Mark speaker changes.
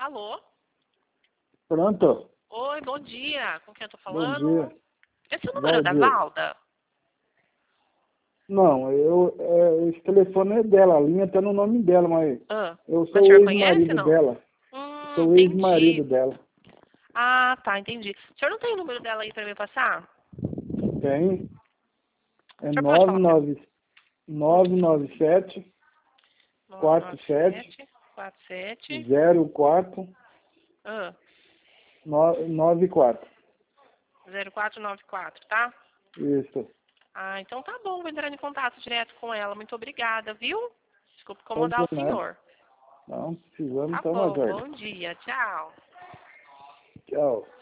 Speaker 1: Alô?
Speaker 2: Pronto?
Speaker 1: Oi, bom dia. Com quem eu tô
Speaker 2: Bom
Speaker 1: falando?
Speaker 2: dia.
Speaker 1: Esse é o número da
Speaker 2: Valdir.
Speaker 1: Valda?
Speaker 2: Não, esse telefone é dela, a linha tá no nome dela, mas eu
Speaker 1: Mas o
Speaker 2: sou o
Speaker 1: senhor conhece,
Speaker 2: ex-marido
Speaker 1: não?
Speaker 2: dela. Sou o ex-marido
Speaker 1: Entendi.
Speaker 2: dela.
Speaker 1: Ah, tá, entendi. O senhor não tem o número dela aí pra me passar?
Speaker 2: Tem. É
Speaker 1: O senhor pode falar pra mim?
Speaker 2: 997 47
Speaker 1: 47.
Speaker 2: 04
Speaker 1: Ah,
Speaker 2: 94.
Speaker 1: 0494, tá?
Speaker 2: Isso.
Speaker 1: Ah, então tá bom, vou entrar em contato direto com ela. Muito obrigada, viu? Desculpe
Speaker 2: Pode
Speaker 1: incomodar
Speaker 2: ser,
Speaker 1: o
Speaker 2: né?
Speaker 1: senhor.
Speaker 2: Não, precisamos,
Speaker 1: Tá
Speaker 2: tá nas
Speaker 1: bom,
Speaker 2: ordens.
Speaker 1: bom dia, tchau.
Speaker 2: Tchau.